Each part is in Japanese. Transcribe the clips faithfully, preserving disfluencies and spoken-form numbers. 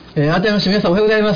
えー、改めまして皆さんおはようございます。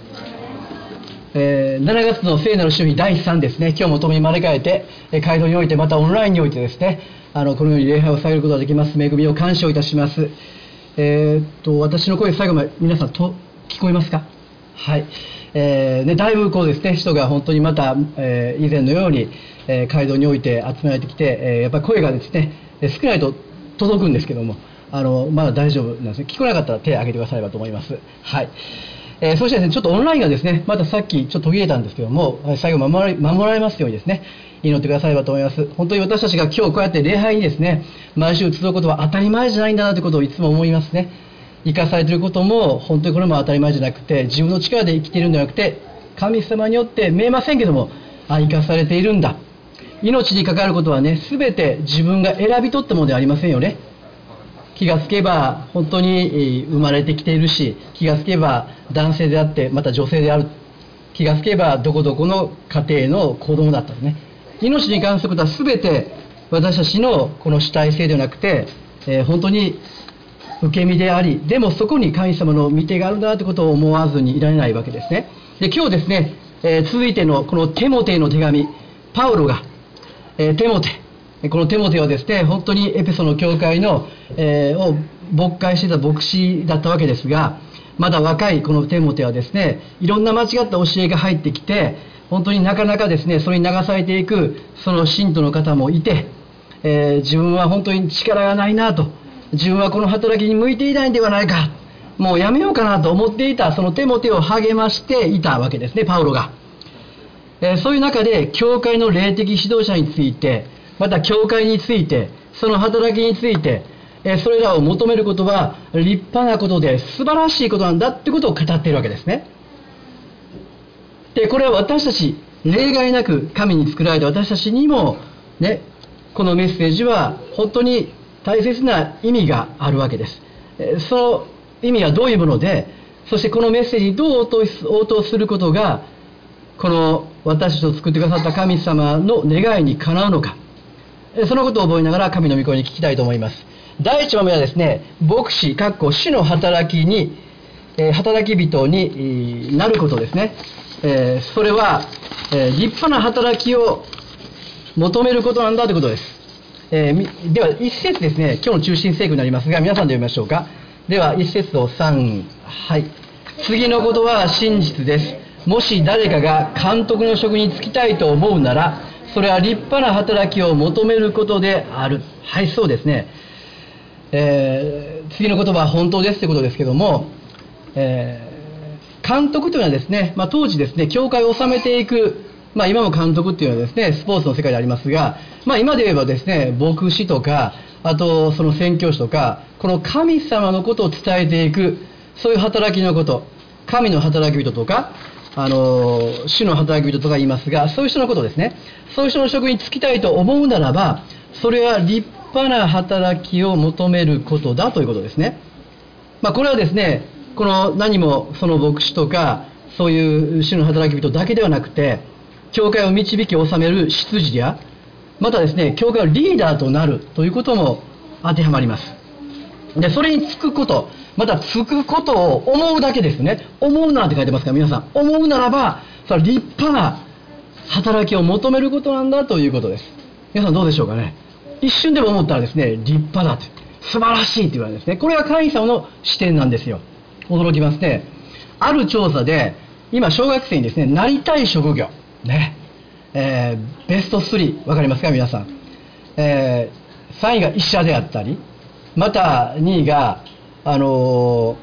えー、しちがつの聖なる週日だいさんですね、今日も共に招かれて、えー、街道においてまたオンラインにおいてですね、あのこのように礼拝をされることができます恵みを感謝をいたします。えー、っと私の声最後まで皆さんと聞こえますか？はい、えーね、だいぶこうですね、人が本当にまた、えー、以前のように、えー、街道において集められてきて、えー、やっぱり声がですね少ないと届くんですけども、あのまだ大丈夫なんですね。聞こえなかったら手を挙げてくださればと思います。はい、えー、そしてですね、ちょっとオンラインがですね、またさっきちょっと途切れたんですけども、最後守ら守られますようにですね、祈ってくださればと思います。本当に私たちが今日こうやって礼拝にですね、毎週集うことは当たり前じゃないんだなということをいつも思いますね。生かされていることも本当にこれも当たり前じゃなくて、自分の力で生きているんではなくて、神様によって見えませんけども、あ、生かされているんだ。命に関わることはね、全て自分が選び取ったものではありませんよね。気がつけば本当に生まれてきているし、気がつけば男性であってまた女性である、気がつけばどこどこの家庭の子供だったね。命に関することは全て私たちのこの主体性ではなくて、えー、本当に受け身であり、でもそこに神様の御手があるんだということを思わずにいられないわけですね。で今日ですね、えー、続いてのこのテモテへの手紙、パウロが、えー、テモテこのテモテはですね、本当にエペソの教会の、えー、を牧会していた牧師だったわけですが、まだ若いこのテモテはですね、いろんな間違った教えが入ってきて、本当になかなかですね、それに流されていくその信徒の方もいて、えー、自分は本当に力がないなと、自分はこの働きに向いていないんではないか、もうやめようかなと思っていたそのテモテを励ましていたわけですね、パウロが。えー、そういう中で教会の霊的指導者について、また教会について、その働きについて、えー、それらを求めることは立派なことで素晴らしいことなんだってことを語っているわけですね。でこれは私たち例外なく神に作られた私たちにもね、このメッセージは本当に大切な意味があるわけです。その意味はどういうもので、そしてこのメッセージにどう応答す、応答することがこの私たちを作ってくださった神様の願いにかなうのか、そのことを覚えながら神の御声に聞きたいと思います。第一番目はですね、牧師かっこ主の働きに、えー、働き人になることですね。えー、それは、えー、立派な働きを求めることなんだということです。えー、では一節ですね、今日の中心聖句になりますが、皆さんで読みましょうか。では一節をさん、はい。次のことは真実です。もし誰かが監督の職に就きたいと思うなら、それは立派な働きを求めることである。はい、そうですね。えー、次の言葉は本当ですということですけども、えー、監督というのはですね、まあ、当時ですね、教会を治めていく、まあ、今も監督っていうのはですね、スポーツの世界でありますが、まあ、今で言えばですね、牧師とか、あとその宣教師とか、この神様のことを伝えていく、そういう働きのこと、神の働き人とか、あの主の働き人とか言いますが、そういう人のことですね。そういう人の職に就きたいと思うならば、それは立派な働きを求めることだということですね。まあ、これはですね、この何もその牧師とかそういう主の働き人だけではなくて、教会を導き治める執事や、またですね、教会のリーダーとなるということも当てはまります。でそれにつくこと、またつくことを思うだけですね。思うなって書いてますから皆さん、思うならばそれは立派な働きを求めることなんだということです。皆さんどうでしょうかね。一瞬でも思ったらですね、立派だと、素晴らしいと言われるんですね。これが神様の視点なんですよ。驚きますね。ある調査で今小学生にですね、なりたい職業ね、えー、ベストスリー分かりますか皆さん。えー、さんいが医者であったり、またにいがあの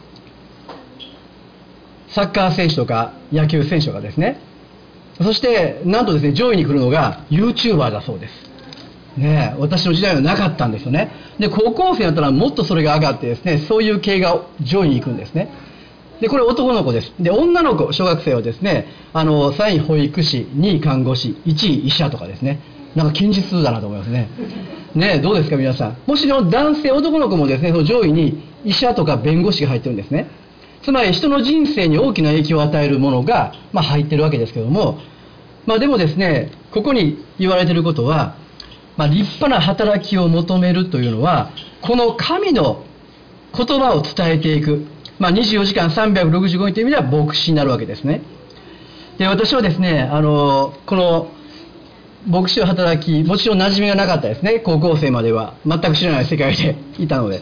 ー、サッカー選手とか野球選手とかですね。そしてなんとですね、上位に来るのが YouTuber だそうですね。私の時代はなかったんですよね。で高校生だったらもっとそれが上がってですね、そういう系が上位に行くんですね。でこれ男の子です。で女の子小学生はですね、あのさんい保育士、にい看護師、いちい医者とかですね。なんか近日だなと思いますね。ね、どうですか皆さん。もちろん男性男の子もですね、その上位に医者とか弁護士が入ってるんですね。つまり人の人生に大きな影響を与えるものが、まあ、入ってるわけですけども、まあ、でもですね、ここに言われていることは、まあ、立派な働きを求めるというのは、この神の言葉を伝えていく、 まあ、にじゅうよじかんさんびゃくろくじゅうごにちという意味では牧師になるわけですね。で、私はですね、あのこの牧師を働き、もちろん馴染みがなかったですね。高校生までは全く知らない世界でいたので。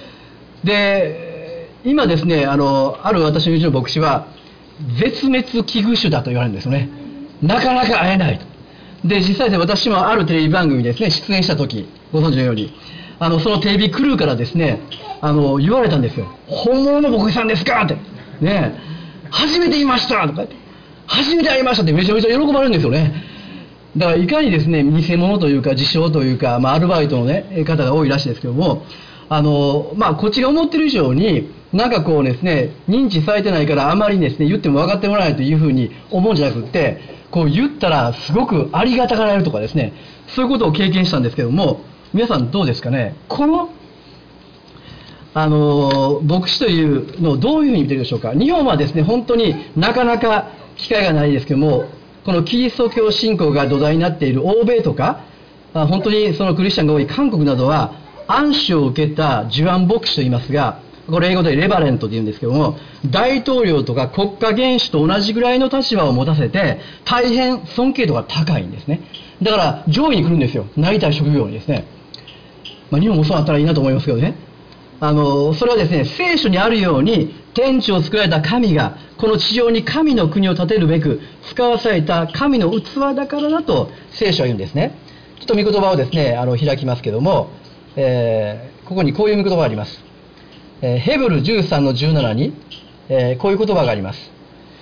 で、今ですね、あのある私の友人の牧師は絶滅危惧種だと言われるんですよね。なかなか会えないと。で、実際で私もあるテレビ番組ですね、出演した時、ご存知のように、あのそのテレビクルーからですね、あの言われたんですよ。本物の牧師さんですかって。ね、初めて見ましたとか、初めて会いましたってめちゃめちゃ喜ばれるんですよね。だからいかにですね、偽物というか自称というか、まあ、アルバイトの、ね、方が多いらしいですけども、あの、まあ、こっちが思ってる以上になんかこうですね、認知されてないからあまりですね言っても分かってもらえないというふうに思うんじゃなくって、こう言ったらすごくありがたがられるとかですね、そういうことを経験したんですけども、皆さんどうですかね。このあの牧師というのをどういうふうに見てるでしょうか。日本はですね、本当になかなか機会がないですけども、このキリスト教信仰が土台になっている欧米とか、本当にそのクリスチャンが多い韓国などは暗視を受けた受案牧師といいますが、これ英語でレバレントというんですけども、大統領とか国家元首と同じぐらいの立場を持たせて大変尊敬度が高いんですね。だから上位に来るんですよ、なりたい職業にですね。まあ、日本もそうなったらいいなと思いますけどね。あのそれはですね、聖書にあるように天地を作られた神がこの地上に神の国を建てるべく使わされた神の器だからだと聖書は言うんですね。ちょっと御言葉をですね、あの開きますけども、えー、ここにこういう御言葉があります。えー、ヘブルじゅうさんのじゅうななに、えー、こういう言葉があります。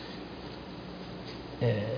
え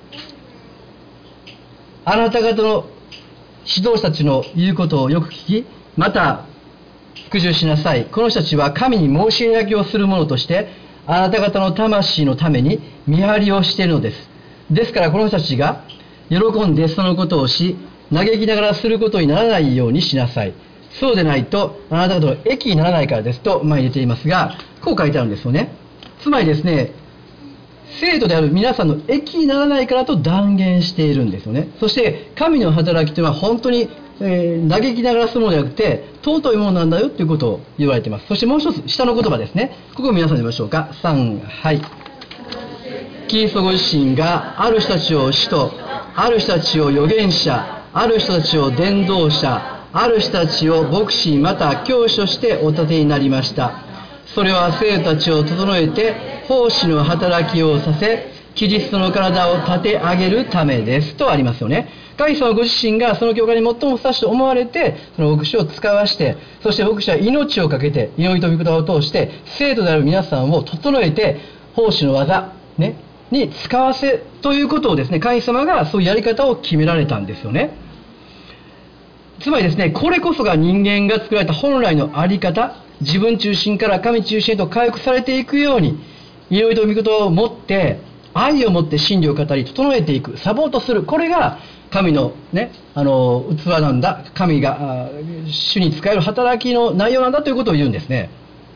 ー、あなた方の指導者たちの言うことをよく聞き、また服従しなさい。この人たちは神に申し上げをする者としてあなた方の魂のために見張りをしているのです。ですからこの人たちが喜んでそのことをし、嘆きながらすることにならないようにしなさい。そうでないとあなた方の益にならないからですと前に出ていますが、こう書いてあるんですよね。つまりですね、生徒である皆さんの益にならないからと断言しているんですよね。そして神の働きというのは本当に、えー、嘆きながらするものではなくて尊いものなんだよということを言われています。そしてもう一つ下の言葉ですね。ここを皆さんで見ましょうか。さん、はい。キリストご自身がある人たちを使徒、ある人たちを預言者、ある人たちを伝道者、ある人たちを牧師また教師としてお立てになりました。それは生徒たちを整えて奉仕の働きをさせ、キリストの体を立て上げるためですとありますよね。神様ご自身がその教会に最もふさわしいと思われて、その牧師を使わして、そして牧師は命を懸けて祈りと御言葉を通して生徒である皆さんを整えて奉仕の技、ね、に使わせということをですね、神様がそういうやり方を決められたんですよね。つまりですね、これこそが人間が作られた本来の在り方、自分中心から神中心へと回復されていくように、祈りと御言葉を持って愛を持って真理を語り整えていく、サポートする、これが神のね、あの器なんだ、神が主に仕える働きの内容なんだということを言うんですね。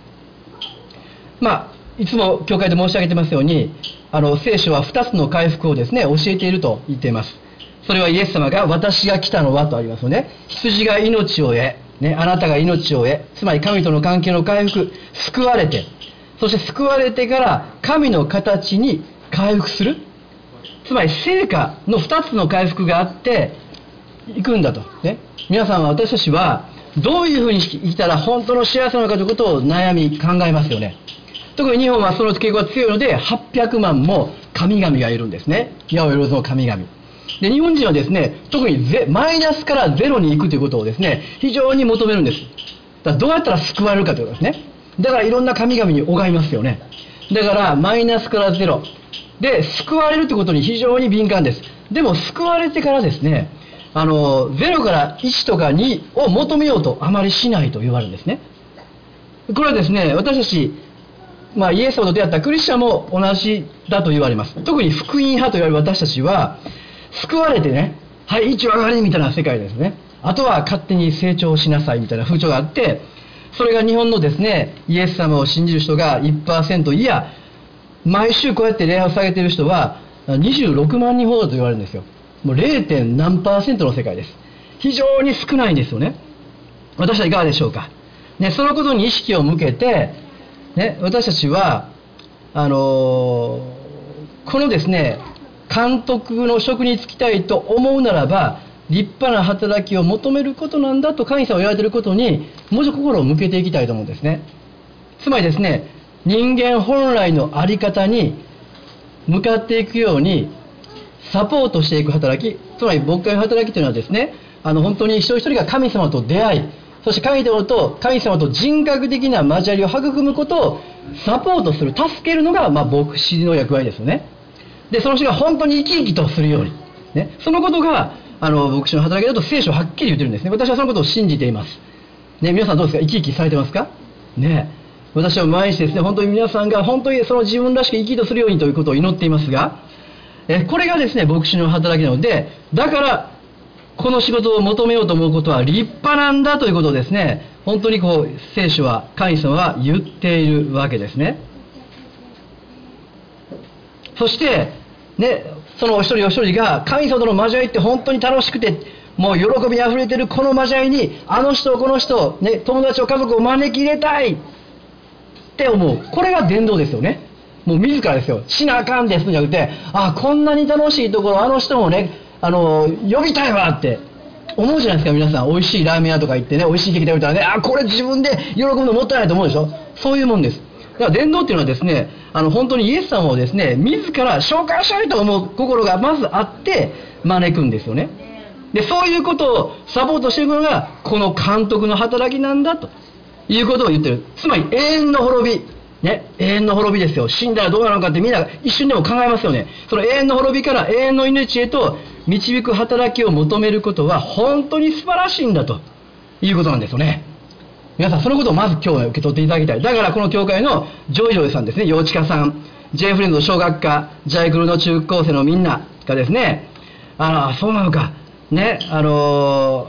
まあいつも教会で申し上げてますように、あの聖書はふたつの回復をですね教えていると言っています。それはイエス様が私が来たのはとありますよね。羊が命を得、ね、あなたが命を得、つまり神との関係の回復、救われて、そして救われてから神の形に回復する、つまり成果のふたつの回復があっていくんだと、ね、皆さんは私たちはどういうふうに生きたら本当の幸せなのかということを悩み考えますよね。特に日本はその傾向が強いのではっぴゃくまんも神々がいるんですね。八百万の神々で、日本人はですね、特にゼマイナスからゼロに行くということをですね非常に求めるんです。だからどうやったら救われるかということですね。だからいろんな神々に拝みますよね。だからマイナスからゼロで救われるということに非常に敏感です。でも救われてからですね、あのゼロからいちとかにを求めようとあまりしないと言われるんですね。これはですね、私たち、まあ、イエス様と出会ったクリスチャンも同じだと言われます。特に福音派と言われる私たちは救われてね、はい、一応上がれみたいな世界ですね。あとは勝手に成長しなさいみたいな風潮があって、それが日本のですね、イエス様を信じる人が いちパーセント、いや毎週こうやって礼拝を下げている人はにじゅうろくまんにんほどと言われるんですよ。もう ゼロ. 点何パーセントの世界です。非常に少ないんですよね。私はいかがでしょうか、ね、そのことに意識を向けて、 ね、私たちはあのー、このですね監督の職に就きたいと思うならば立派な働きを求めることなんだと神様が言われていることにもうちょっと心を向けていきたいと思うんですね。つまりですね、人間本来の在り方に向かっていくようにサポートしていく働き、つまり牧会の働きというのはですね、あの本当に一人一人が神様と出会い、そして神様と神様と人格的な交わりを育むことをサポートする、助けるのが、まあ、牧師の役割ですよね。でその人が本当に生き生きとするように、ね、そのことがあの牧師の働きだと聖書ははっきり言ってるんですね。私はそのことを信じています、ね、皆さんどうですか？生き生きされてますかね。私は毎日ですね、本当に皆さんが本当にその自分らしく生き生きとするようにということを祈っていますが、えこれがですね牧師の働きなので、だからこの仕事を求めようと思うことは立派なんだということをですね、本当にこう聖書は神様は言っているわけですね。そしてね、そのお一人お一人が神様との交わりって本当に楽しくてもう喜びにあふれているこの交わりにあの人この人、ね、友達を家族を招き入れたいって思う、これが伝道ですよね。もう自らですよ、しなあかんですじゃなくて、あこんなに楽しいところあの人もねあの呼びたいわって思うじゃないですか。皆さん美味しいラーメン屋とか行ってね、美味しいケーキ食べたらね、あこれ自分で喜ぶのもったいないと思うでしょ。そういうもんです。だから伝道っていうのはですね、あの本当にイエス様をですね自ら紹介したいと思う心がまずあって招くんですよね。でそういうことをサポートしていくのがこの監督の働きなんだということを言ってる。つまり永遠の滅び、ね、永遠の滅びですよ。死んだらどうなるのかってみんな一瞬でも考えますよね。その永遠の滅びから永遠の命へと導く働きを求めることは本当に素晴らしいんだということなんですよね。皆さんそのことをまず今日は受け取っていただきたい。だからこの教会のジョイジョイさんですね、幼稚家さん、 J フレンド小学科、ジャイクルの中高生のみんながですね、あのそうなのかね、あの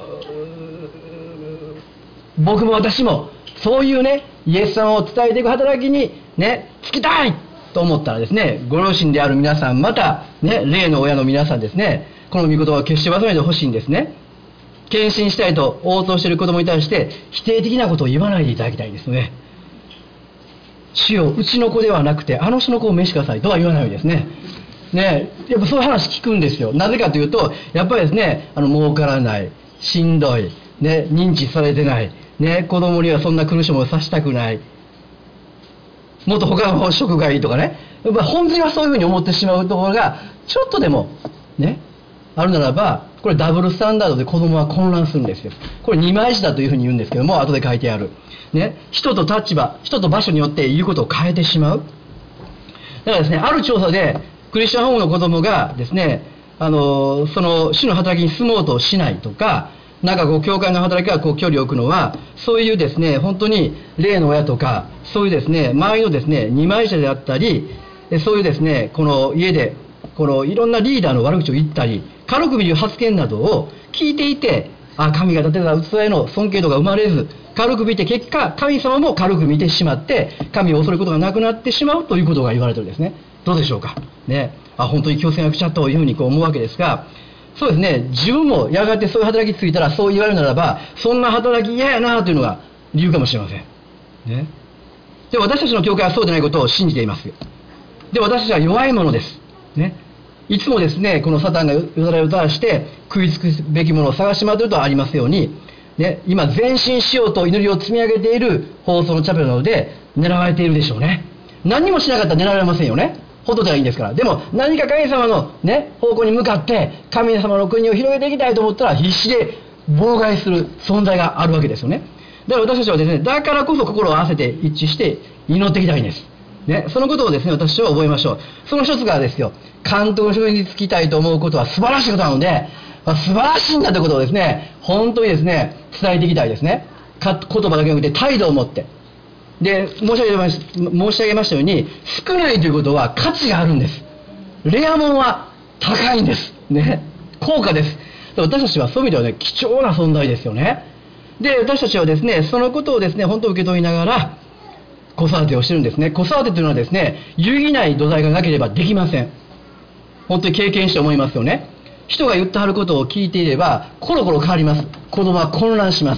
ー、僕も私もそういうねイエス様を伝えていく働きにね就きたいと思ったらですね、ご両親である皆さん、またね霊の親の皆さんですね、この御言葉を決して忘れないでほしいんですね。献身したいと応答している子供に対して否定的なことを言わないでいただきたいですね。主ようちの子ではなくてあの人の子を召しくださいとは言わないですね。ね、やっぱそういう話聞くんですよ。なぜかというとやっぱりですね、あの儲からない、しんどい、ね、認知されてない、ね、子供にはそんな苦しみをさせたくない、もっと他の職がいいとかね、やっぱ本当はそういうふうに思ってしまうところがちょっとでもねあるならば、これダブルスタンダードで子供は混乱するんですよ。これ二枚舌というふうに言うんですけども、後で書いてある、ね、人と立場、人と場所によって言うことを変えてしまう。だからですね、ある調査でクリスチャンホームの子供がですね、あのその主の働きに住もうとしないとか、なんかこう教会の働きがこう距離を置くのは、そういうですね本当に霊の親とかそういうですね周りのですね二枚舌であったり、そういうですねこの家でこのいろんなリーダーの悪口を言ったり軽く見る発言などを聞いていて、あ神が立てた器への尊敬度が生まれず、軽く見て結果神様も軽く見てしまって神を恐れることがなくなってしまうということが言われてるんですね。どうでしょうかね。あ本当に強制が来ちゃったというふうにこう思うわけですが、そうですね、自分もやがてそういう働きついたらそう言われるならば、そんな働き嫌やなというのが理由かもしれませんね。で私たちの教会はそうでないことを信じています。で私たちは弱いものですね。いつもですねこのサタンがよだれを垂らして食いつくべきものを探し回っているとありますように、ね、今前進しようと祈りを積み上げている放送のチャペルなので狙われているでしょうね。何もしなかったら狙われませんよね。ほどではいいんですから。でも何か神様の、ね、方向に向かって神様の国を広げていきたいと思ったら必死で妨害する存在があるわけですよね。だから私たちはですね、だからこそ心を合わせて一致して祈っていきたいんです、ね、そのことをですね私は覚えましょう。その一つがですよ、監督の職に就きたいと思うことは素晴らしいことなので、素晴らしいんだということをですね本当にですね伝えていきたいですね。か言葉だけじゃなくて態度を持って。で申し上げまし、申し上げましたように、少ないということは価値があるんです。レアもんは高いんですね、高価です。私たちはそういう意味ではね貴重な存在ですよね。で私たちはですねそのことをですね本当受け取りながら子育てをしてるんですね。子育てというのはですね有意義ない土台がなければできません。本当に経験して思いますよね。人が言ってはることを聞いていればコロコロ変わります。子供は混乱します。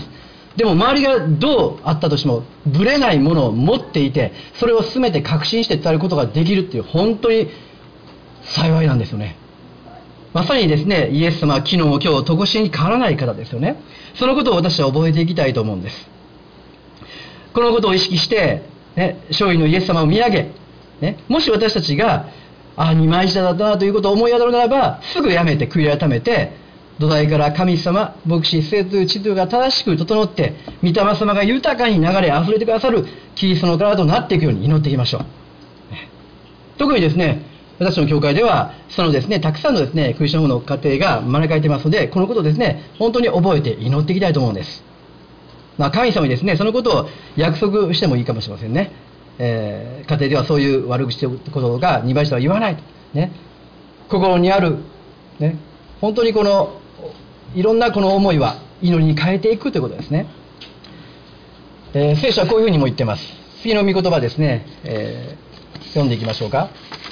でも周りがどうあったとしてもぶれないものを持っていて、それを全て確信して伝えることができるっていう、本当に幸いなんですよね。まさにですね、イエス様は昨日も今日とこしえに変わらない方ですよね。そのことを私は覚えていきたいと思うんです。このことを意識して、ね、勝利のイエス様を見上げ、ね、もし私たちがあ二枚舌だったなということを思い当たるならば、すぐやめて悔い改めて、土台から神様、牧師、聖という秩序が正しく整って、御霊様が豊かに流れ溢れてくださるキリストの体となっていくように祈っていきましょう。特にですね、私の教会ではそのですね、たくさんのですねクリスチャンの家庭が招かれていますので、このことをですね、本当に覚えて祈っていきたいと思うんです。まあ、神様にですね、そのことを約束してもいいかもしれませんね。えー、家庭ではそういう悪口ということがにばいしては言わないと、ね、心にある、ね、本当にこのいろんなこの思いは祈りに変えていくということですね。えー、聖書はこういうふうにも言ってます。次の御言葉ですね、えー、読んでいきましょうか。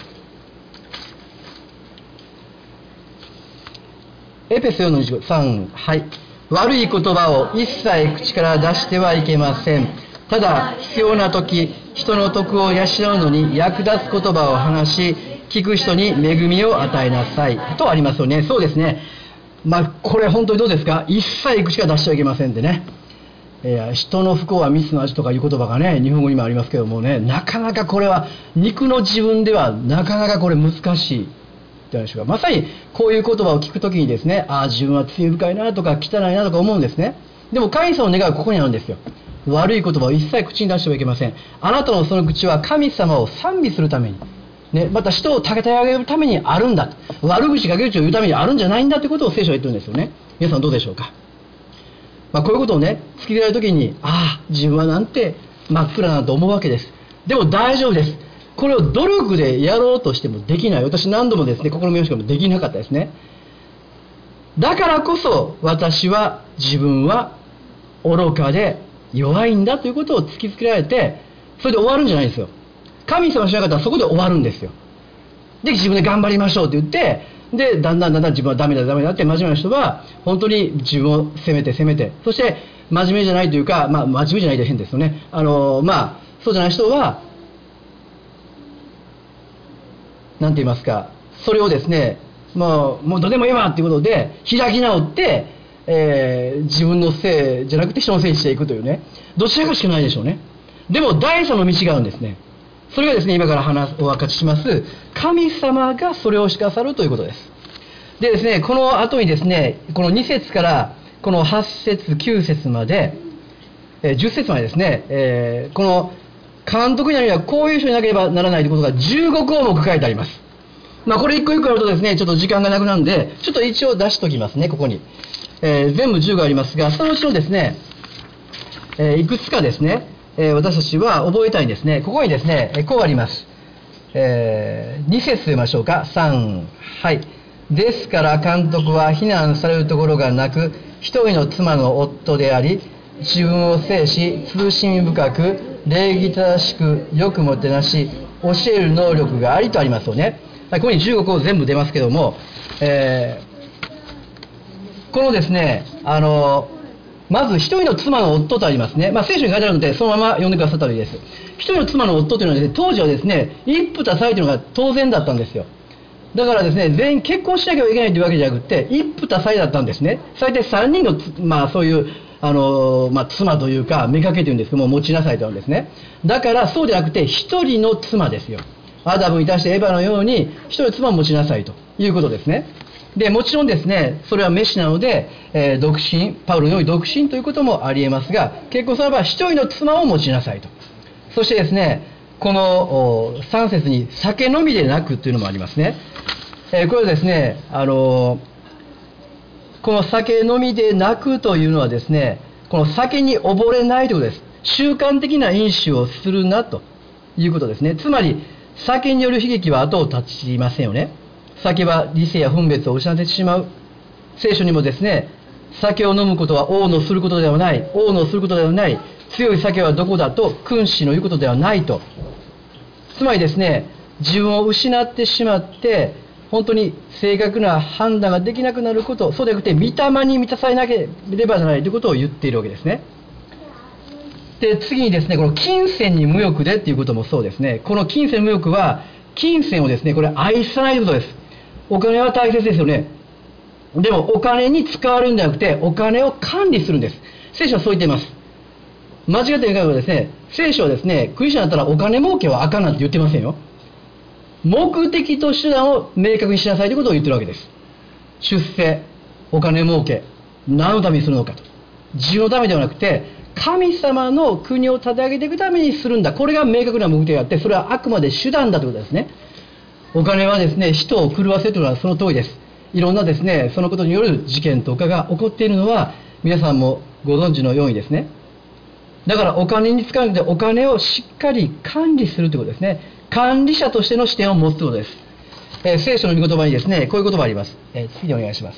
エペソよんのにじゅうご、さん、はい。悪い言葉を一切口から出してはいけません。ただ必要な時、人の徳を養うのに役立つ言葉を話し、聞く人に恵みを与えなさいとありますよね。そうですね。まあこれ本当にどうですか。一切口から出してはいけませんってね。いや、人の不幸は蜜の味とかいう言葉がね、日本語にもありますけどもね、なかなかこれは肉の自分ではなかなかこれ難しい。まさにこういう言葉を聞くときにですね、ああ自分は罪深いなとか汚いなとか思うんですね。でも神様の願いはここにあるんですよ。悪い言葉を一切口に出してはいけません。あなたのその口は神様を賛美するために、ね、また人を立て上げるためにあるんだと。悪口かけ口を言うためにあるんじゃないんだということを聖書は言ってるんですよね。皆さんどうでしょうか。まあ、こういうことをね突き出られるときに、ああ自分はなんて真っ暗なと思うわけです。でも大丈夫です。これを努力でやろうとしてもできない。私何度もですね試みましたけどもできなかったですね。だからこそ私は自分は愚かで弱いんだということを突きつけられて、それで終わるんじゃないんですよ。神様しなかったらそこで終わるんですよ。で自分で頑張りましょうって言って、でだんだんだんだん自分はダメだダメだって真面目な人は本当に自分を責めて責めて、そして真面目じゃないというか、まあ真面目じゃないと変ですよね。あのまあそうじゃない人はなんて言いますか、それをですね、もうもうどうでもいいわっていうことで開き直って、えー、自分のせいじゃなくて人のせいにしていくというね、どちらかしかないでしょうね。でも第三の道があるんですね。それがですね、今から話お分かちします神様がそれをしかさるということです。でですね、この後にですね、このに節からこのはち節きゅう節まで、えー、じゅっ節までですね、えー、この監督になるにはこういう人になければならないということがじゅうごこうもく書いてあります。まあこれ一個一個やるとですね、ちょっと時間がなくなるんで、ちょっと一応出しときますね、ここに。えー、全部じゅうがありますが、そのうちのですね、えー、いくつかですね、えー、私たちは覚えたいんですね。ここにですね、えー、こうあります。えー、に節読みましょうか。さん、はい。ですから監督は非難されるところがなく、一人の妻の夫であり、自分を制し、慎み深く、礼儀正しく、よくもてなし、教える能力がありとありますよね。ここにじゅうごこ全部出ますけども、えー、このですね、あの、まず一人の妻の夫とありますね。まあ聖書に書いてあるので、そのまま読んでくださったらいいです。一人の妻の夫というのはですね、当時はですね、一夫多妻というのが当然だったんですよ。だからですね、全員結婚しなきゃいけないというわけじゃなくて、一夫多妻だったんですね。最低さんにんの、まあそういう、あのまあ、妻というか妾というんですけども持ちなさいというんですね。だからそうではなくて一人の妻ですよ。アダムに対してエヴァのように一人妻を持ちなさいということですね。でもちろんですね、それはメシなので、えー、独身パウロのように独身ということもありえますが、結婚すれば一人の妻を持ちなさいと。そしてですね、このさん節に酒飲みでなくというのもありますね。えー、これはですね、あのーこの酒飲みでなくというのはですね、この酒に溺れないということです。習慣的な飲酒をするなということですね。つまり酒による悲劇は後を絶ちませんよね。酒は理性や分別を失ってしまう。聖書にもですね、酒を飲むことは王のすることではない、王のすることではない、強い酒はどこだと君子の言うことではないと。つまりですね、自分を失ってしまって本当に正確な判断ができなくなること、そうでなくて御霊に満たされなければならないということを言っているわけですね。 で次にですね、この金銭に無欲でっていうこともそうですね。この金銭無欲は、金銭をですね、これ愛さないことです。お金は大切ですよね。でもお金に使われるんじゃなくて、お金を管理するんです。聖書はそう言っています。間違っていないのはですね、聖書はですね、クリスチャンだったらお金儲けはあかんなんて言ってませんよ。目的と手段を明確にしなさいということを言ってるわけです。出世、お金儲け、何のためにするのかと。自分のためではなくて、神様の国を立て上げていくためにするんだ。これが明確な目的があって、それはあくまで手段だということですね。お金はですね、人を狂わせるというのはその通りです。いろんなですね、そのことによる事件とかが起こっているのは、皆さんもご存知のようにですね。だからお金に使うので、お金をしっかり管理するということですね。管理者としての視点を持つということです。えー、聖書の御言葉にですね、こういう言葉があります。えー、次にお願いします。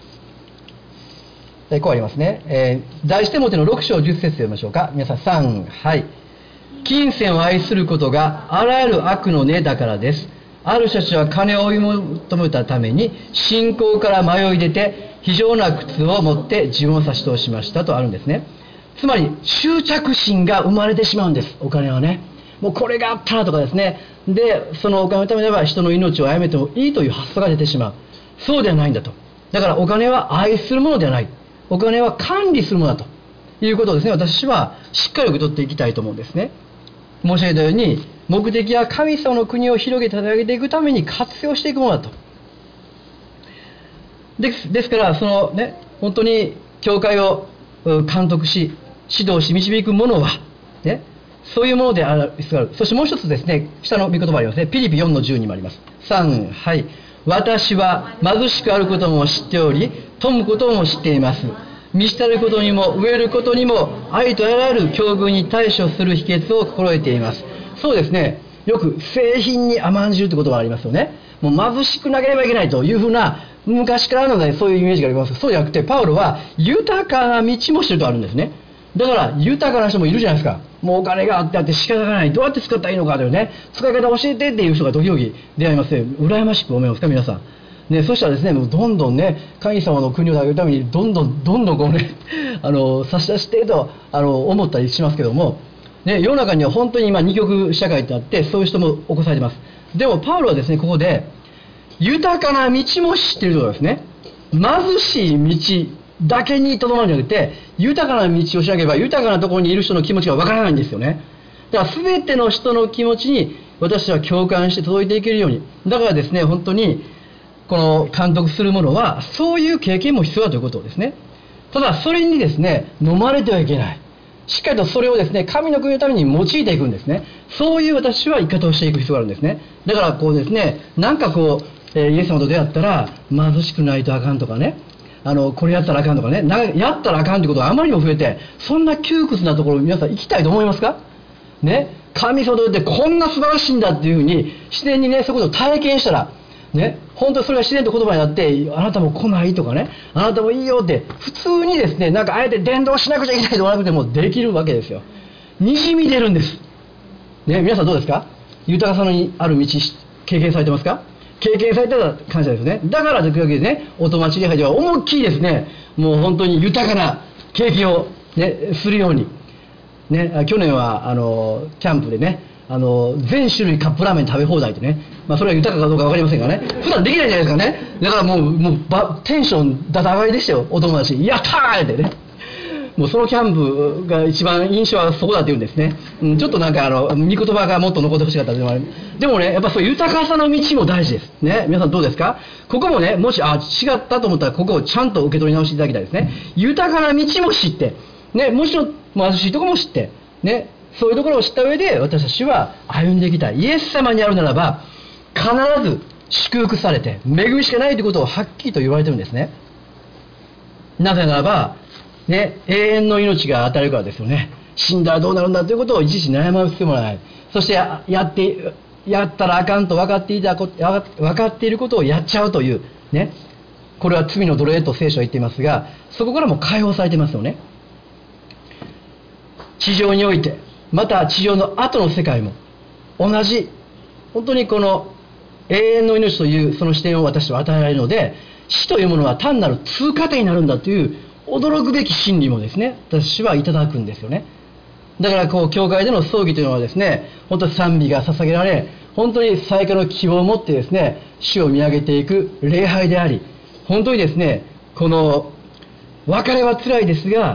えー、こうありますね。えー、第一テモテのろく章じゅっ節読みましょうか。皆さん、さん、はい。金銭を愛することがあらゆる悪の根だからです。ある人たちは金を追い求めたために信仰から迷い出て非常な苦痛を持って自分を差し通しましたとあるんですね。つまり執着心が生まれてしまうんです。お金はね、もうこれがあったらとかですね、でそのお金のためでは人の命を殺めてもいいという発想が出てしまう。そうではないんだと。だからお金は愛するものではない、お金は管理するものだということをですね、私はしっかり受け取っていきたいと思うんですね。申し上げたように、目的は神様の国を広げて立て上げていくために活用していくものだと。ですですからそのね、本当に教会を監督し指導し導くものはね、そういうものである必要がある。そしてもう一つですね、下の御言葉ありますね。ピリピよんのじゅうにもあります。さん、はい。私は貧しくあることも知っており、富むことも知っています。満ち足ることにも飢えることにもありとあらゆる境遇に対処する秘訣を心得ています。そうですね、よく製品に甘んじるって言葉がありますよね。もう貧しくなければいけないというふうな昔からのね、そういうイメージがあります。そうじゃなくてパウロは豊かな道も知るとあるんですね。だから豊かな人もいるじゃないですか。もうお金があってあって仕方がない、どうやって使ったらいいのかというね、使い方教えてっていう人が時々出会いますね。羨ましく思いますか皆さんね。そしたらですね、もうどんどんね、神様の国を上げるためにどんどんどんどんこうね、あの差し出してとあの思ったりしますけども、ね、世の中には本当に今二極社会ってあって、そういう人も起こされています。でもパウロはですね、ここで豊かな道も知っているということですね。貧しい道だけにとどまるんじゃなくて、豊かな道をしなければ豊かなところにいる人の気持ちがわからないんですよね。だから全ての人の気持ちに私は共感して届いていけるように、だからですね、本当にこの監督する者はそういう経験も必要だということですね。ただそれにですね、飲まれてはいけない。しっかりとそれをですね、神の国のために用いていくんですね。そういう私は生き方をしていく必要があるんですね。だからこうですね、なんかこう、えー、イエス様と出会ったら貧しくないとあかんとかね、あのこれやったらあかんとかね、なやったらあかんということがあまりにも増えて、そんな窮屈なところに皆さん行きたいと思いますかね。神様と出会ってこんな素晴らしいんだっていうふうに自然にね、そういうことを体験したらね、本当にそれが自然と言葉になって、あなたも来ないとかね、あなたもいいよって普通にですね、なんかあえて伝道しなくちゃいけないとかなくてもできるわけですよ。にじみ出るんですね。皆さんどうですか？豊かさにある道経験されてますか？経験されたら感謝ですね。だからというわけでね、お友達礼拝では思いっきりですね、もう本当に豊かな経験を、ね、するように、ね、去年はあのキャンプでね、あの全種類カップラーメン食べ放題とね、まあ、それは豊かかどうか分かりませんがね、普段できないじゃないですかね。だからもう、もうばテンションだだ上がりでしたよ、お友達。やったーってね。もうそのキャンプが一番印象はそこだって言うんですね。うん、ちょっとなんかあの見言葉がもっと残ってほしかったでもある。でもね、やっぱそういう豊かさの道も大事ですね。皆さんどうですか？ここもね、もしあ違ったと思ったらここをちゃんと受け取り直していただきたいですね。豊かな道も知ってね、もちろん貧しいところも知ってね、そういうところを知った上で私たちは歩んでいきたい。イエス様にあるならば必ず祝福されて恵みしかないということをはっきりと言われてるんですね。なぜならばね、永遠の命が与えるからですよね。死んだらどうなるんだということをいちいち悩ませてもらわない。そしてやってやったらあかんと分かっていた分かっていることをやっちゃうというね、これは罪の奴隷と聖書は言っていますが、そこからも解放されていますよね。地上においてまた地上の後の世界も同じ、本当にこの永遠の命というその視点を私は与えられるので、死というものは単なる通過点になるんだという驚くべき真理もですね、私はいただくんですよね。 だからこう教会での葬儀というのはですね、本当に賛美が捧げられ、本当に最下の希望を持ってですね、主を見上げていく礼拝であり、本当にですね、この別れは辛いですが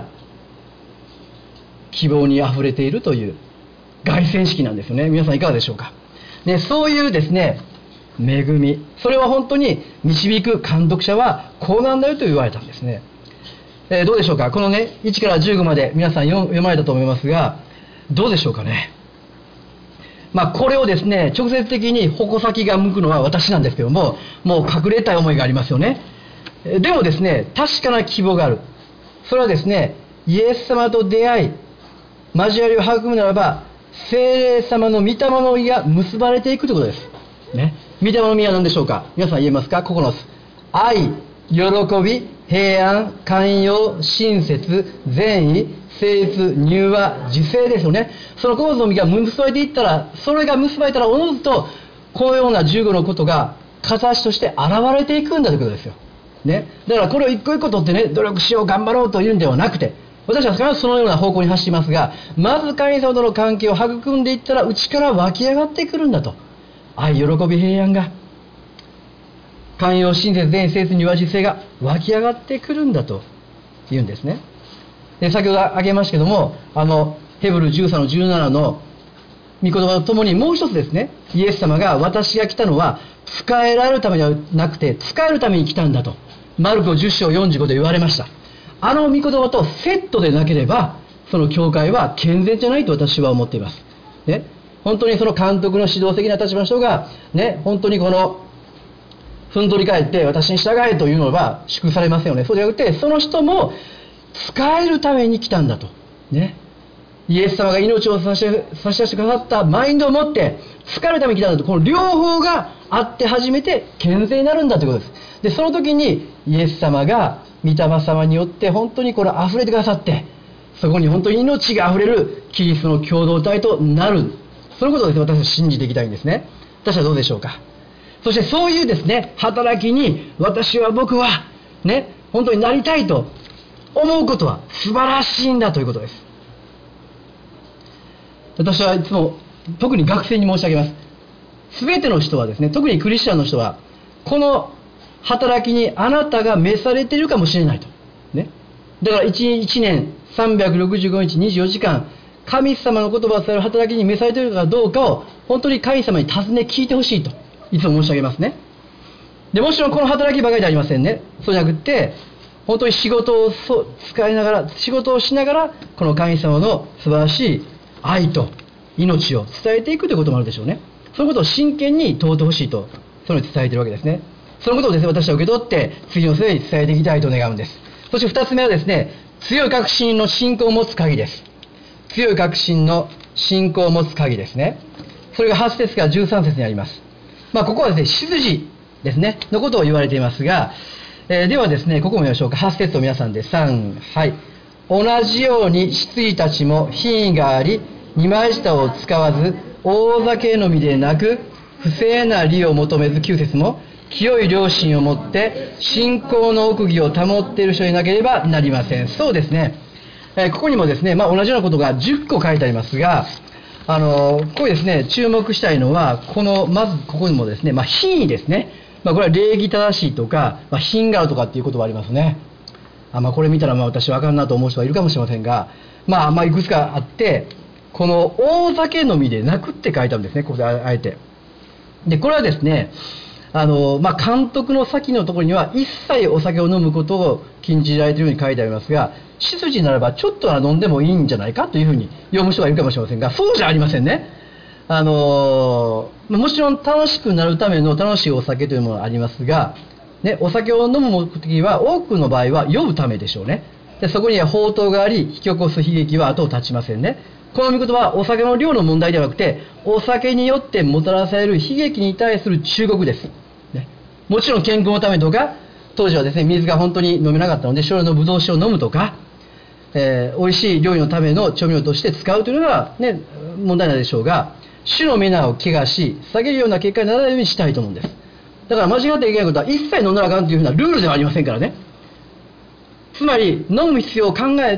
希望にあふれているという凱旋式なんですよね。皆さんいかがでしょうか。ね、そういうですね恵み、それは本当に導く監督者はこうなんだよと言われたんですね。えー、どうでしょうか。このねいちからじゅうごまで皆さん読まれたと思いますが、どうでしょうかね。まあこれをですね直接的に矛先が向くのは私なんですけども、もう隠れたい思いがありますよね。でもですね、確かな希望がある。それはですね、イエス様と出会い交わりを育むならば、聖霊様の御霊の実が結ばれていくということですね。御霊の実は何でしょうか。皆さん言えますか。ここの愛、喜び、平安、寛容、親切、善意、誠実、柔和、自制ですよね。そのここの実が結ばれていったら、それが結ばれたらおのずとこのようなじゅうごのことが形として現れていくんだということですよね。だからこれを一個一個取ってね、努力しよう頑張ろうというんではなくて、私は必ずそのような方向に走りますが、まず神様との関係を育んでいったら内から湧き上がってくるんだと。愛、喜び、平安が、寛容、親切、善意、誠実、柔和、自制が湧き上がってくるんだと言うんですね。で、先ほど挙げましたけども、あのヘブルじゅうさんのじゅうななの御言葉とともにもう一つですね、イエス様が私が来たのは仕えられるためではなくて仕えるために来たんだとマルコじゅっ章よんじゅうごで言われました。あの御言葉とセットでなければその教会は健全じゃないと私は思っています、ね、本当にその監督の指導的な立場の人が、ね、本当にこのふんどり返って私に従えというのは祝福されませんよね。そうじゃなくてその人も使えるために来たんだと、ね、イエス様が命を差し差し出してくださったマインドを持って使えるために来たんだと、この両方があって初めて健全になるんだということです。でその時にイエス様が御霊様によって本当にこれ溢れてくださって、そこに本当に命が溢れるキリストの共同体となる、そのことをですね、私は信じていきたいんですね。私はどうでしょうか。そしてそういうですね働きに私は僕はね本当になりたいと思うことは素晴らしいんだということです。私はいつも特に学生に申し上げます。全ての人はですね、特にクリスチャンの人はこの働きにあなたが召されているかもしれないと、ね、だから 1, 1年さんびゃくろくじゅうごにちにじゅうよじかん神様の言葉を伝える働きに召されているかどうかを本当に神様に尋ね聞いてほしいといつも申し上げますね。でもちろんこの働きばかりではありませんね。そうじゃなくって本当に仕事を使いながら仕事をしながらこの神様の素晴らしい愛と命を伝えていくということもあるでしょうね。そのことを真剣に問うてほしいとそのように伝えているわけですね。そのことをですね私は受け取って次の世代に伝えていきたいと願うんです。そしてふたつめはですね、強い確信の信仰を持つ鍵です。強い確信の信仰を持つ鍵ですね。それがはち節からじゅうさん節にあります。まあここはですね、執事ですねのことを言われていますが、えー、ではですねここも見ましょうか。はち節を皆さんでさん、はい。同じように執事たちも品位があり二枚舌を使わず大酒飲みでなく不正な利を求めず、きゅう節も清い良心を持って信仰の奥義を保っている人でなければなりません。そうですね、えー、ここにもですね、まあ、同じようなことがじゅっこ書いてありますが、あのー、ここにですね注目したいのはこのまずここにもですね、まあ、品位ですね、まあ、これは礼儀正しいとか、まあ、品があるとかっていう言葉ありますね。あ、まあ、これ見たらまあ私分かんなと思う人がいるかもしれませんが、まあ、まあいくつかあって、この大酒飲みでなくって書いてあるんですね、ここであえて。でこれはですね、あの、まあ、監督の先のところには一切お酒を飲むことを禁じられているように書いてありますが、執事ならばちょっとは飲んでもいいんじゃないかというふうに読む人がいるかもしれませんが、そうじゃありませんね。あのもちろん楽しくなるための楽しいお酒というものがありますが、ね、お酒を飲む目的は多くの場合は酔うためでしょうね。でそこには法灯があり引き起こす悲劇は後を絶ちませんね。この御言葉はお酒の量の問題ではなくて、お酒によってもたらされる悲劇に対する忠告です、ね、もちろん健康のためとか、当時はですね水が本当に飲めなかったので少量のブドウ酒を飲むとか、えー、美味しい料理のための調味料として使うというのが、ね、問題ないでしょうが、主の皆を汚し下げるような結果にならないようにしたいと思うんです。だから間違っていけないことは一切飲んだらあかんというふうなルールではありませんからね。つまり飲む必要を考えて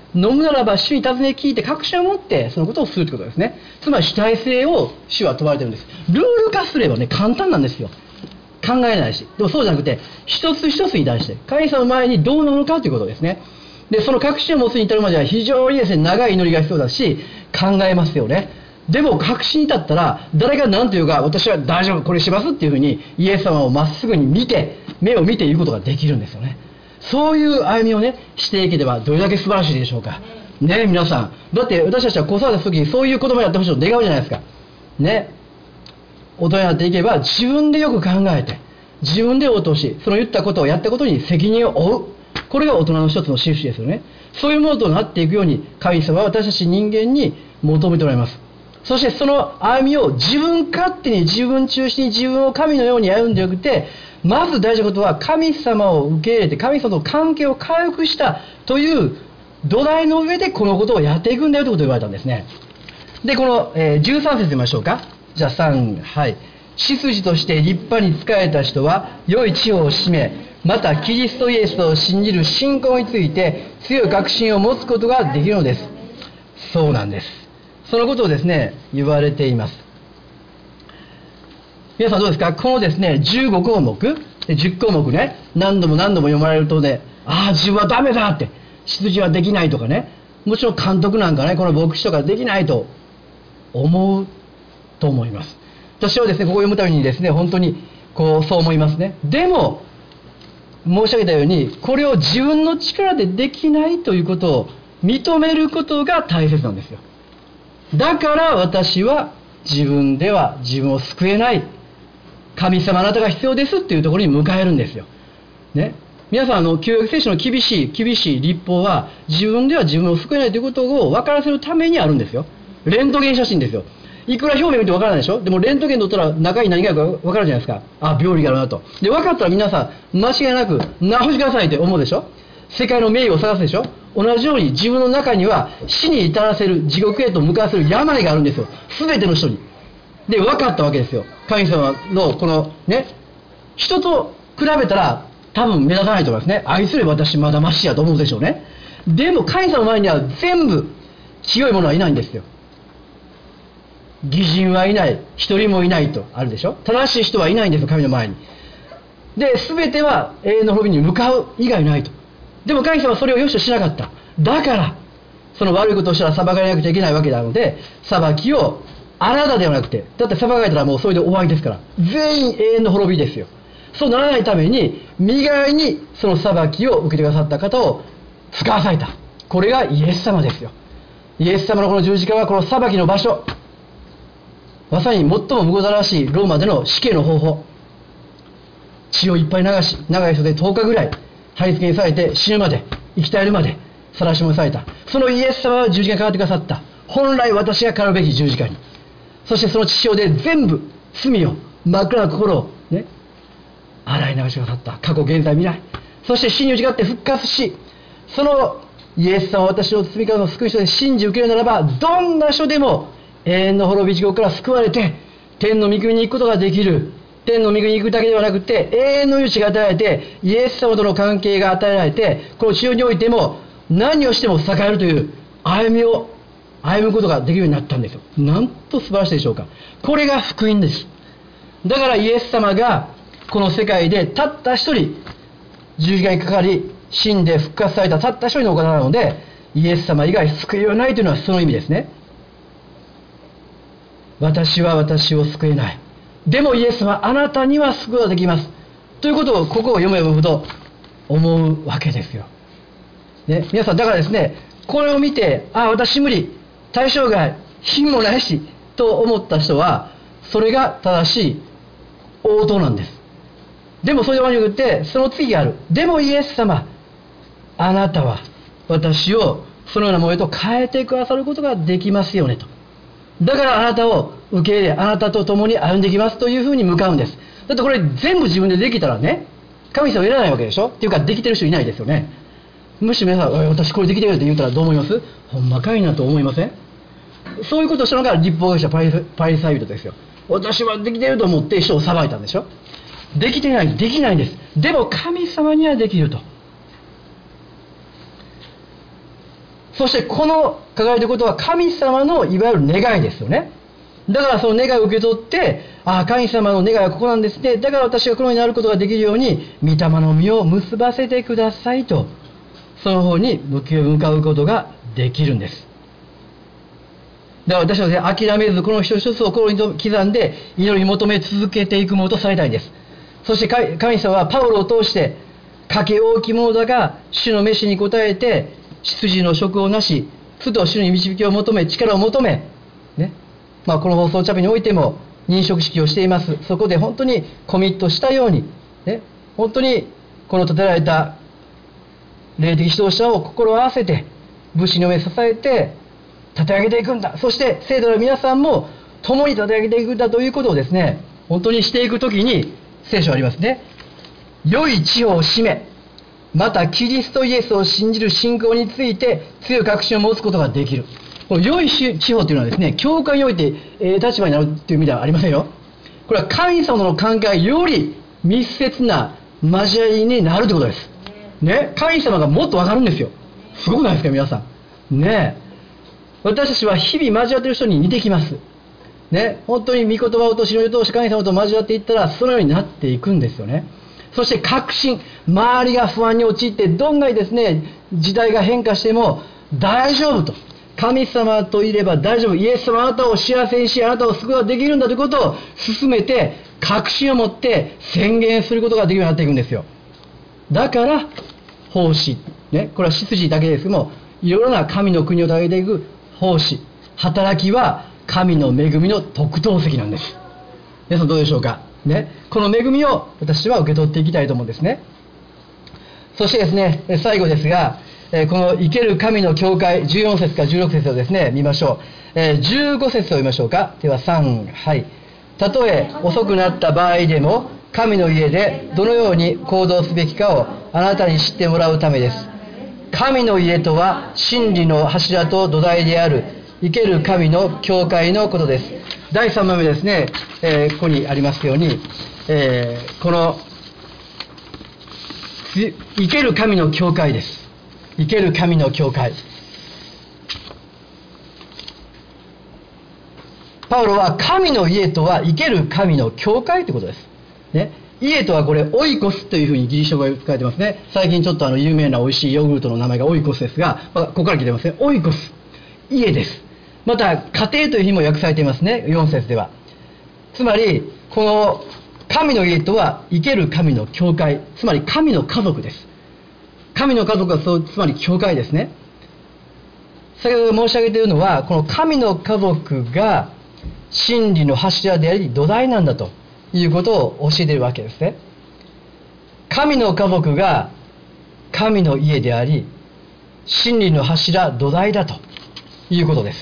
飲むならば主に尋ね聞いて確信を持ってそのことをするということですね。つまり主体性を主は問われているんです。ルール化すればね、簡単なんですよ。考えないし。でもそうじゃなくて、一つ一つに対して神様の前にどうなのかということですね。でその確信を持つに至るまでは非常にですね、長い祈りが必要だし、考えますよね。でも確信に至ったら、誰が何というか、私は大丈夫、これしますっていうふうにイエス様をまっすぐに見て、目を見ていることができるんですよね。そういう歩みをね、していければどれだけ素晴らしいでしょうかね。皆さん、だって私たちは子育てする時にそういう子供になってほしいと願うじゃないですかね。大人になっていけば自分でよく考えて、自分で応答し、その言ったことをやったことに責任を負う。これが大人の一つの印ですよね。そういうものとなっていくように神様は私たち人間に求めておられます。そしてその歩みを自分勝手に、自分中心に、自分を神のように歩んでよくて、まず大事なことは神様を受け入れて神様との関係を回復したという土台の上でこのことをやっていくんだよということを言われたんですね。でこの、えー、じゅうさん節見ましょうか。じゃあさん、はい。執事として立派に仕えた人は良い地方を占め、またキリストイエスを信じる信仰について強い確信を持つことができるのです。そうなんです。そのことをですね、言われています。皆さんどうですか。このですね、じゅうごこうもく、じゅっこうもくね、何度も何度も読まれるとね、ああ、自分はダメだって、執事はできないとかね、もちろん監督なんかね、この牧師とかできないと思うと思います。私はですね、ここを読むためにですね、本当にこうそう思いますね。でも申し上げたように、これを自分の力でできないということを認めることが大切なんですよ。だから私は自分では自分を救えない、神様あなたが必要ですっていうところに迎えるんですよ、ね、皆さん、あの旧約聖書の厳しい厳しい律法は自分では自分を救えないということを分からせるためにあるんですよ。レントゲン写真ですよ。いくら表面見て分からないでしょ。でもレントゲン撮ったら中に何があるか分かるじゃないですか。あ、病理があるなと。で分かったら皆さん間違いなく直してくださいって思うでしょ。世界の名誉を探すでしょ。同じように自分の中には死に至らせる、地獄へと向かわせる病があるんですよ、全ての人に。で分かったわけですよ。神様のこのね、人と比べたら多分目立たないと思いますね。愛すれば私まだマシやと思うでしょうね。でも神様の前には全部清い者はいないんですよ。義人はいない、一人もいないとあるでしょ。正しい人はいないんですよ、神の前に。で全ては永遠の滅びに向かう以外ないと。でも神様はそれを良しとしなかった。だからその悪いことをしたら裁かれなくちゃいけないわけなので、裁きをあなたではなくて、だって裁かれたらもうそれで終わりですから、全員永遠の滅びですよ。そうならないために身代わりにその裁きを受けてくださった方を使わされた。これがイエス様ですよ。イエス様のこの十字架はこの裁きの場所、まさに最もむござらしいローマでの死刑の方法、血をいっぱい流し、長い人でとおかぐらい貼り付けにされて死ぬまで、生き絶えるまで晒しもされた。そのイエス様は十字架にかかってくださった。本来私がかかるべき十字架に。そしてその血潮で全部罪を、真っ暗な心をね、洗い流してくださった。過去現在未来、そして死に打ち勝って復活し、そのイエス様は私の罪からの救い人で信じ受けるならば、どんな人でも永遠の滅び地獄から救われて天の御国に行くことができる。天の御国に行くだけではなくて、永遠の命が与えられて、イエス様との関係が与えられて、この地上においても何をしても栄えるという歩みを歩むことができるようになったんですよ。なんと素晴らしいでしょうか。これが福音です。だからイエス様がこの世界でたった一人十字架にかかり死んで復活されたたった一人のお方なので、イエス様以外救いようがないというのはその意味ですね。私は私を救えない、でもイエス様あなたには救うことができますということをここを読めばほど思うわけですよ、ね、皆さんだからですね、これを見て、ああ私無理、対象外、品もないしと思った人はそれが正しい応答なんです。でもそれではなくて、その次がある。でもイエス様あなたは私をそのようなものへと変えてくださることができますよねと。だからあなたを受け入れ、あなたと共に歩んでいきますというふうに向かうんです。だってこれ全部自分でできたらね、神様いらないわけでしょ。っていうかできてる人いないですよね。もし皆さん、私これできてるって言ったらどう思います？ほんまかいなと思いません？そういうことをしたのが律法学者パリ、パリサイ人ですよ。私はできてると思って人を裁いたんでしょ。できてない、できないんです。でも神様にはできると。 そしてこの書かれていることは神様のいわゆる願いですよね。だからその願いを受け取って、ああ、神様の願いはここなんですね。だから私がこのようになることができるように、御霊の実を結ばせてくださいと、その方に向かうことができるんです。だから私は、ね、諦めず、この一つ一つを心に刻んで、祈り求め続けていくものとされたいんです。そして神様はパウロを通して、賭け大きいものだが、主の召しに応えて、執事の職をなし、都度主に導きを求め、力を求め、ね、まあ、この放送チャペにおいても認職式をしています。そこで本当にコミットしたように、ね、本当にこの立てられた霊的指導者を心を合わせて、武士の上支えて立て上げていくんだ。そして聖徒の皆さんも共に立て上げていくんだということをですね、本当にしていくときに、聖書ありますね。良い地方を占め、またキリストイエスを信じる信仰について強い確信を持つことができる。この良い地方というのはですね、教会において、えー、立場になるという意味ではありませんよ。これは神様の関係より密接な交わりになるということです。ね、神様がもっと分かるんですよ。すごくないですか皆さん。ね、私たちは日々交わっている人に似てきます。ね、本当に御言葉をと祈りを通して神様と交わっていったらそのようになっていくんですよね。そして確信、周りが不安に陥ってどんなにですね時代が変化しても大丈夫と、神様といれば大丈夫、イエス様あなたを幸せにしあなたを救うことができるんだということを進めて確信を持って宣言することができるようになっていくんですよ。だから奉仕、ね、これは執事だけですけども、いろいろな神の国を立てていく奉仕、働きは神の恵みの特等席なんです。皆さんどうでしょうか、ね、この恵みを私は受け取っていきたいと思うんですね。そしてですね、最後ですが、この生ける神の教会じゅうよん節からじゅうろく節をですね見ましょう。じゅうご節を読みましょうか。ではさん、はい。たとえ遅くなった場合でも神の家でどのように行動すべきかをあなたに知ってもらうためです。神の家とは真理の柱と土台である生ける神の教会のことです。だいさんばんめですね、えー、ここにありますように、えー、この生ける神の教会です。生ける神の教会。パウロは神の家とは生ける神の教会ということです、ね、家とはこれオイコスというふうにギリシャ語が書いてますね。最近ちょっとあの有名な美味しいヨーグルトの名前がオイコスですが、まあ、ここから来てますね。オイコス、家です。また家庭というふうにも訳されていますね、よん節では。つまりこの神の家とは生ける神の教会、つまり神の家族です。神の家族はそうつまり教会ですね。先ほど申し上げているのはこの神の家族が真理の柱であり土台なんだということを教えているわけですね。神の家族が神の家であり真理の柱土台だということです。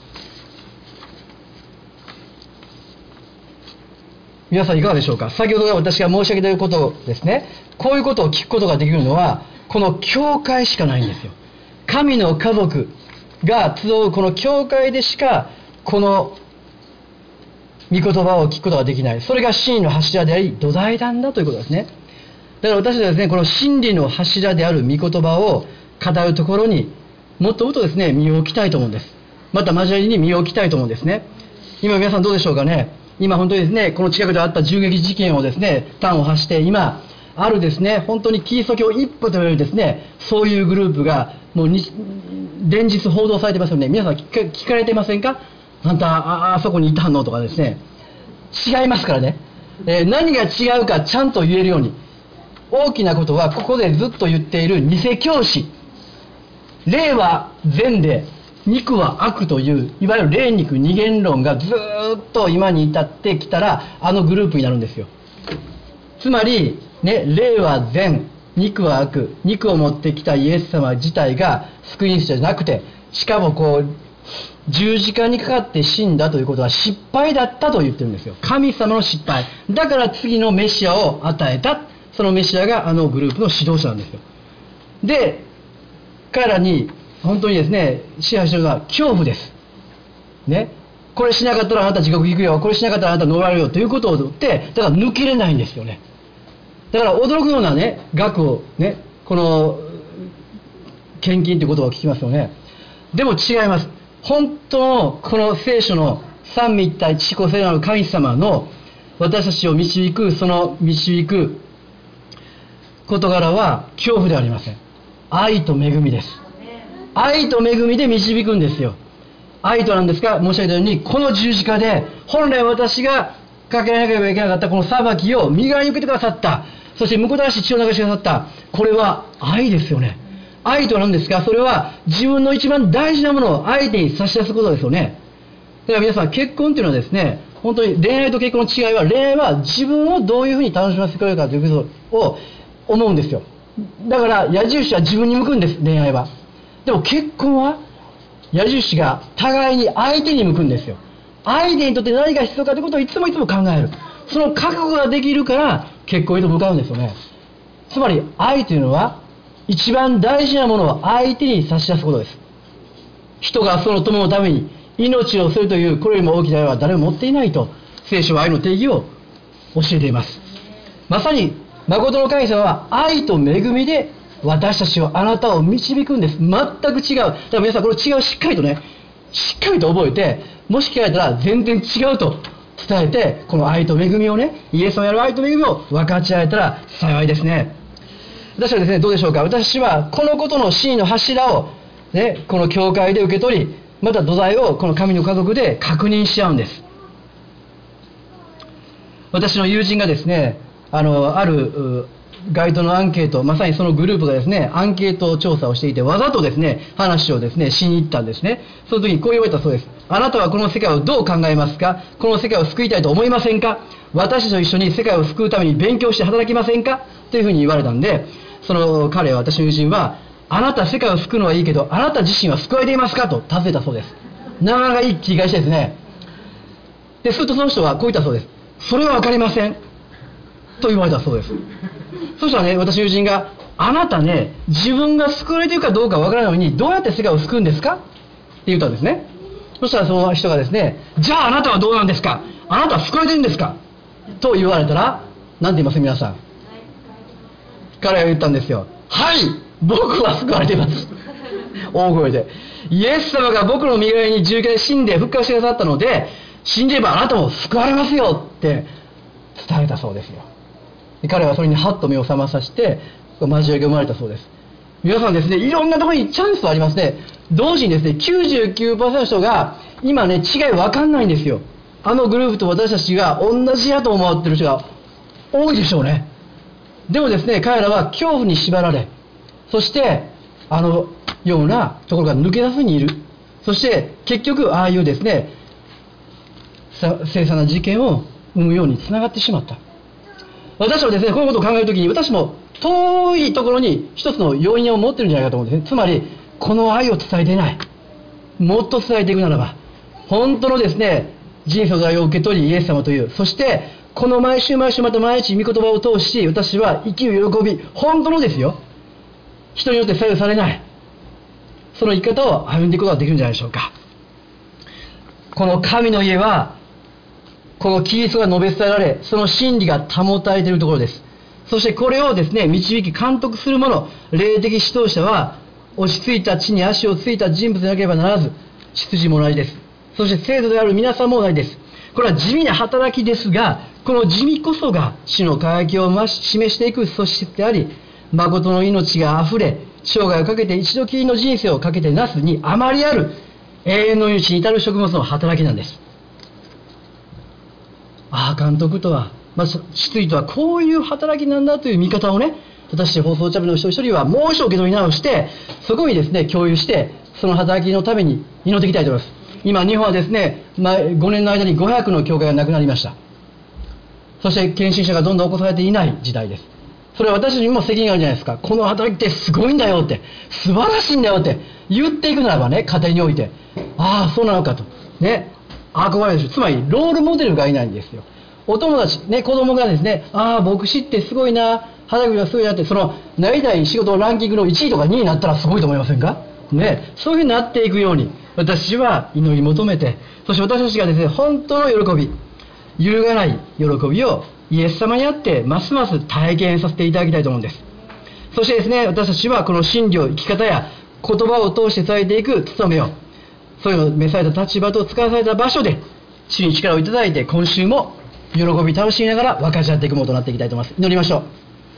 皆さんいかがでしょうか。先ほど私が申し上げていることですね、こういうことを聞くことができるのはこの教会しかないんですよ。神の家族が集うこの教会でしかこの御言葉を聞くことができない。それが真理の柱であり土台なんだということですね。だから私たちはですね、この真理の柱である御言葉を語るところにもっともっとですね身を置きたいと思うんです。また交わりに身を置きたいと思うんですね。今皆さんどうでしょうかね。今本当にですねこの近くであった銃撃事件をですね端を発して今あるですね本当にキリスト教一歩といわれるですねそういうグループがもうに連日報道されてますよね。皆さん聞か、聞かれてませんか。あんた あ, あそこにいたのとかですね、違いますからね、えー、何が違うかちゃんと言えるように。大きなことはここでずっと言っている偽教師、霊は善で肉は悪といういわゆる霊肉二元論がずっと今に至ってきたらあのグループになるんですよ。つまり、ね、霊は善、肉は悪、肉を持ってきたイエス様自体が救い主じゃなくて、しかもこう十字架にかかって死んだということは失敗だったと言ってるんですよ。神様の失敗だから次のメシアを与えた。そのメシアがあのグループの指導者なんですよ。で彼らに本当にですね支配しているのは恐怖ですね。これしなかったらあなた地獄行くよ、これしなかったらあなた呪われるよということを言ってだから抜けれないんですよね。だから驚くようなね額をねこの献金という言葉を聞きますよね。 でも違います。本当のこの聖書の三位一体父子聖なる神様の私たちを導く、その導く事柄は恐怖ではありません。愛と恵みです。愛と恵みで導くんですよ。愛となんですか、申し上げたように、この十字架で本来私がかけなければいけなかったこの裁きを身代わりに受けてくださった。そして婿正し血を流してくださった。これは愛ですよね。愛とは何ですか。それは自分の一番大事なものを相手に差し出すことですよね。だから皆さん、結婚というのはですね、本当に恋愛と結婚の違いは、恋愛は自分をどういうふうに楽しませてくれるかということを思うんですよ。だから矢印は自分に向くんです、恋愛は。でも結婚は矢印が互いに相手に向くんですよ。相手にとって何が必要かということをいつもいつも考える。その覚悟ができるから結婚へと向かうんですよね。つまり愛というのは一番大事なものを相手に差し出すことです。人がその友のために命を捨てるというこれよりも大きな愛は誰も持っていないと聖書は愛の定義を教えています。まさに誠の神様は愛と恵みで私たちを、あなたを導くんです。全く違う。だから皆さんこの違いをしっかりとね、しっかりと覚えて、もし聞かれたら全然違うと伝えて、この愛と恵みをね、イエス様にある愛と恵みを分かち合えたら幸いですね。私はですね、どうでしょうか。私はこのことの真理の柱をね、この教会で受け取り、また土台をこの神の家族で確認し合うんです。私の友人がですね、あのある街頭のアンケート、まさにそのグループがですね、アンケート調査をしていて、わざとですね、話をですね、しに行ったんですね。その時にこう言われたそうです。あなたはこの世界をどう考えますか？この世界を救いたいと思いませんか？私と一緒に世界を救うために勉強して働きませんか？というふうに言われたんで、その彼は、私の友人は、あなた世界を救うのはいいけど、あなた自身は救われていますか？と尋ねたそうです。なかなかいい聞き返しですね。で、するとその人はこう言ったそうです。それはわかりません。と言われたそうです。そしたらね、私の友人が、あなたね、自分が救われているかどうかわからないのに、どうやって世界を救うんですか？って言ったんですね。そしたらその人がですね、じゃああなたはどうなんですか？あなたは救われてるんですか？と言われたら、何て言います皆さん。彼は言ったんですよ。はい、僕は救われています。大声で。イエス様が僕の身代わりに十字架で死んで復活してくださったので、信じればあなたも救われますよって伝えたそうですよ。彼はそれにハッと目を覚まさせて交わりが生まれたそうです。皆さんですね、いろんなところにチャンスはありますね。同時にですね、きゅうじゅうきゅうパーセント の人が今ね、違い分かんないんですよ。あのグループと私たちが同じやと思ってる人が多いでしょうね。でもですね、彼らは恐怖に縛られ、そしてあのようなところが抜け出すにいる。そして結局ああいうですね、凄惨な事件を生むようにつながってしまった。私はですね、こういうことを考えるときに、私も遠いところに一つの要因を持ってるんじゃないかと思うんですね。つまり、この愛を伝えていない。もっと伝えていくならば、本当のですね、人生の愛を受け取り、イエス様という、そして、この毎週毎週また毎日御言葉を通し、私は生きる喜び、本当のですよ。人によって左右されない。その生き方を歩んでいくことができるんじゃないでしょうか。この神の家は、このキリストが述べ伝えられ、その真理が保たれているところです。そしてこれをですね、導き監督する者、霊的指導者は、落ち着いた地に足をついた人物でなければならず、秩序も同じです。そして生徒である皆さんも同じです。これは地味な働きですが、この地味こそが主の輝きを示していく素質であり、誠の命があふれ、生涯をかけて一度きりの人生をかけてなすにあまりある永遠の命に至る食物の働きなんです。ああ、監督とは、まあ、失意とはこういう働きなんだという見方をね、私放送チャンネルの一人一人はもう一度受け取り直して、そこにですね、共有して、その働きのために祈っていきたいと思います。今、日本はですね、ごねんの間にごひゃくの教会がなくなりました。そして、献身者がどんどん起こされていない時代です。それは私にも責任があるじゃないですか。この働きってすごいんだよって、素晴らしいんだよって言っていくならばね、家庭において、ああ、そうなのかと。ね。憧れる。つまり、ロールモデルがいないんですよ。お友達、ね、子供がですね、ああ、牧師ってすごいな、働きがすごいなって、その、なりたい仕事のランキングのいちいとかにいになったらすごいと思いませんか？ね。そういうふうになっていくように、私は祈り求めて、そして私たちがですね、本当の喜び、揺るがない喜びをイエス様にあって、ますます体験させていただきたいと思うんです。そしてですね、私たちはこの真理を生き方や、 言葉を通して伝えていく務めを、そういうのを召された立場と使わされた場所で主に力をいただいて、今週も喜び楽しみながら分かち合っていくものとなっていきたいと思います。祈りましょう。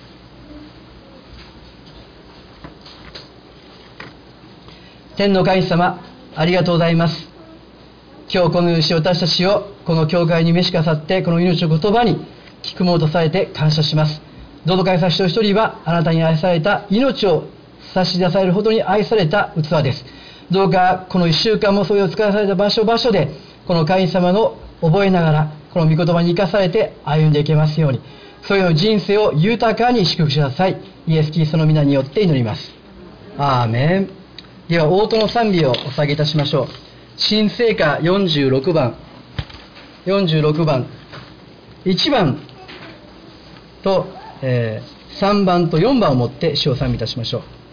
天の神様、ありがとうございます。今日このようにして私たちをこの教会に召しかさって、この命の言葉に聞くものとされて感謝します。どうぞ神様、一人一人はあなたに愛された命を差し出されるほどに愛された器です。どうかこのいっしゅうかんもそれを使わされた場所場所で、この神様の覚えながら、この御言葉に生かされて歩んでいけますように、そういう人生を豊かに祝福してください。イエス・キリストの皆によって祈ります。アーメン。では、応答の賛美をお捧げいたしましょう。新聖歌よんじゅうろくばん、よんじゅうろくばん、いちばんと、えー、さんばんとよんばんをもって主を賛美いたしましょう。